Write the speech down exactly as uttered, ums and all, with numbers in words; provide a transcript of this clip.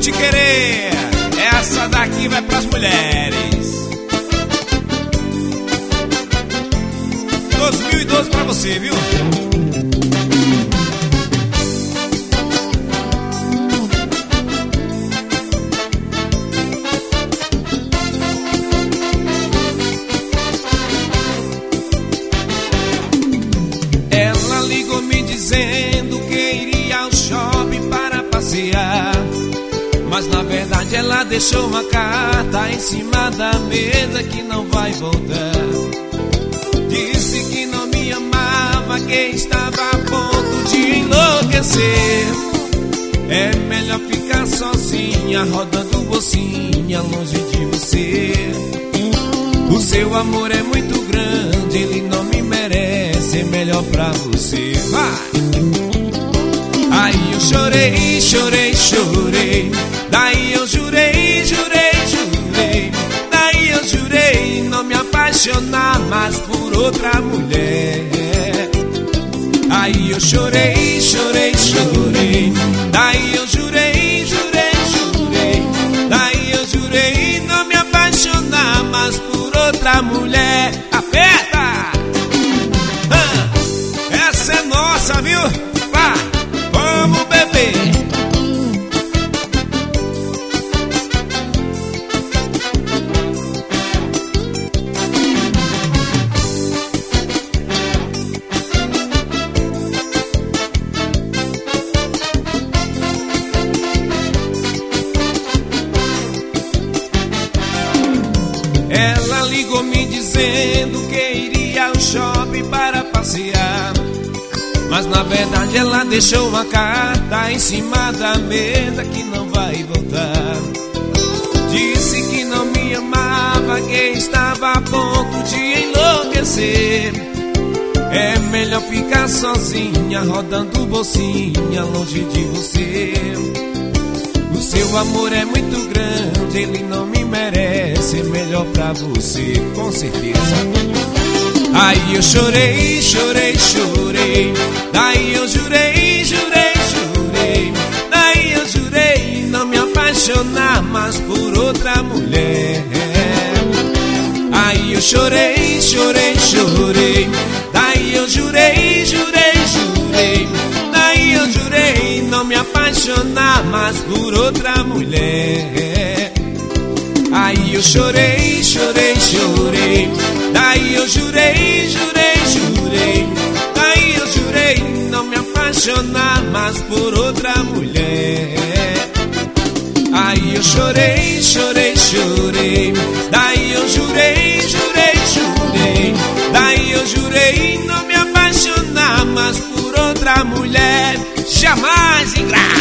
Te Querer. Essa daqui vai pras mulheres. dois mil e doze pra você, viu? Ela ligou me dizendo que iria ao shopping para passear, mas na verdade ela deixou uma carta em cima da mesa que não vai voltar. Disse que não me amava, que estava a ponto de enlouquecer. É melhor ficar sozinha, rodando bolsinha, longe de você. O seu amor é muito grande, ele não me merece, é melhor pra você. Vai! Aí eu chorei, chorei, chorei. Daí eu jurei, jurei, jurei. Daí eu jurei não me apaixonar mais por outra mulher. Aí eu chorei, chorei, chorei. Daí eu jurei, jurei, jurei. Daí eu jurei não me apaixonar mais por outra mulher. Aperta! Ah, essa é nossa, viu? Vai, vamos beber. Ela ligou me dizendo que iria ao shopping para passear, mas na verdade ela deixou uma carta em cima da mesa que não vai voltar. Disse que não me amava, que estava a ponto de enlouquecer. É melhor ficar sozinha, rodando bolsinha, longe de você. O seu amor é muito grande, ele não me merece, é melhor pra você, com certeza. Aí eu chorei, chorei, chorei. Daí eu jurei, jurei, jurei. Daí eu jurei não me apaixonar mais por outra mulher. Aí eu chorei, chorei, chorei. Daí eu jurei, jurei, jurei. Daí eu jurei não me apaixonar mais por outra mulher. Aí eu chorei, chorei, chorei. Daí eu jurei, jurei, jurei. Daí eu jurei não me apaixonar mais por outra mulher. Aí eu chorei, chorei, chorei. Daí eu jurei, jurei, jurei. Daí eu jurei não me apaixonar mais por outra mulher. Jamais, ingrato.